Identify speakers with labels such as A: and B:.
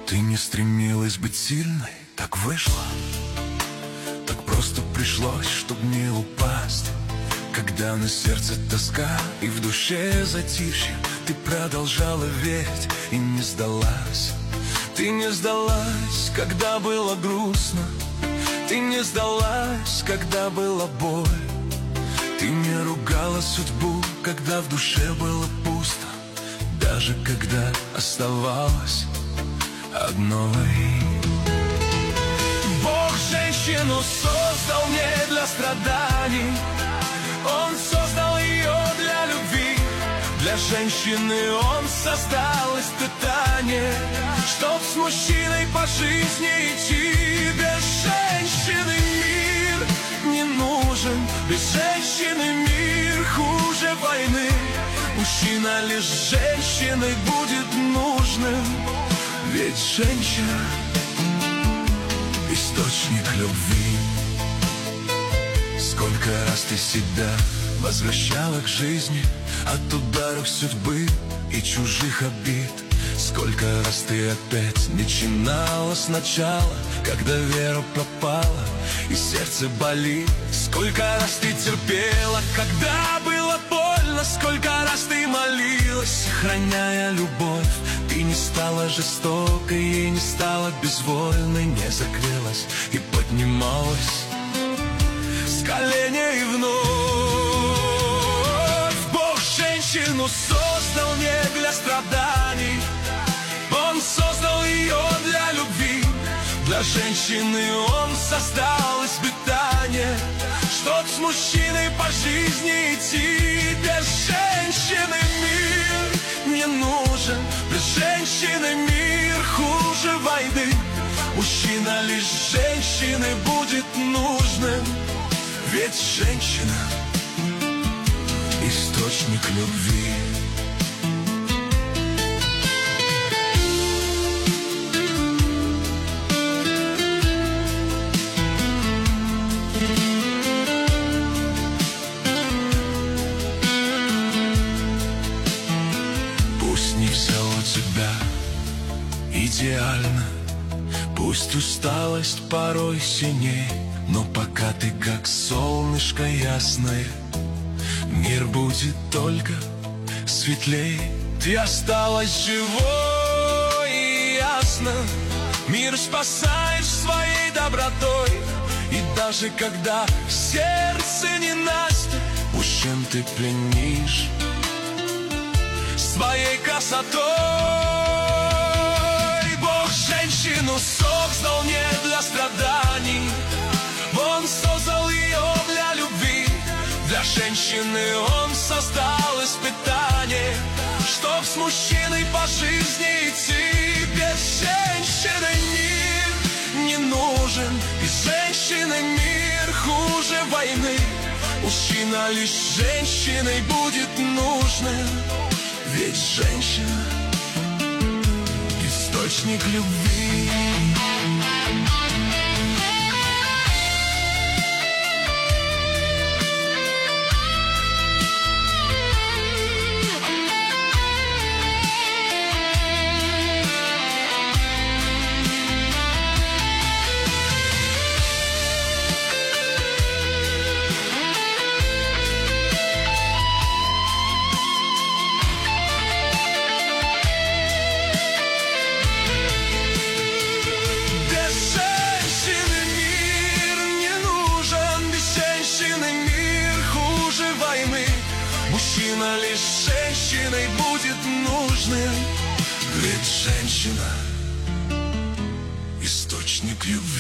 A: Ты не стремилась быть сильной, так вышло. Так просто пришлось, чтоб не упасть. Когда на сердце тоска и в душе затишье, ты продолжала верить и не сдалась. Ты не сдалась, когда было грустно. Ты не сдалась, когда была боль. Ты не ругала судьбу, когда в душе было пусто, даже когда оставалось одной. Бог женщину создал не для страданий, Он создал ее для любви. Для женщины Он создал испытание, чтоб с мужчиной по жизни идти. Без женщины мир не нужен, без женщины мир хуже войны. Мужчина лишь женщиной будет нужным, ведь женщина — источник любви. Сколько раз ты себя возвращала к жизни от ударов судьбы и чужих обид. Сколько раз ты опять начинала сначала, когда вера пропала и сердце болит. Сколько раз ты терпела, когда было больно. Сколько раз ты молилась, сохраняя любовь. Ты не стала жестокой и не стала безвольной, не закрылась и поднималась с коленей вновь. Бог женщину создал не для страданий, Он создал ее для любви. Для женщины Он создал испытание, чтоб с мужчиной по жизни идти. Без женщины мир не нужен, без женщины мир хуже войны. Мужчина лишь женщиной будет нужным, ведь женщина — источник любви. Пусть не все у тебя идеально, пусть усталость порой сильней, но пока ты как солнышко ясное, мир будет только светлей. Ты осталась живой и ясно, мир спасаешь своей добротой. И даже когда в сердце ненастье, мужчин ты пленишь своей красотой. Бог женщину создал не для страданий, Он создал ее для любви. Для женщины Он создал испытание, чтоб с мужчиной по жизни идти. Без женщины мир не нужен, без женщины мир хуже войны. Мужчина лишь женщиной будет нужным, ведь женщина — источник любви. Мужчина лишь женщиной будет нужным, ведь женщина — источник любви.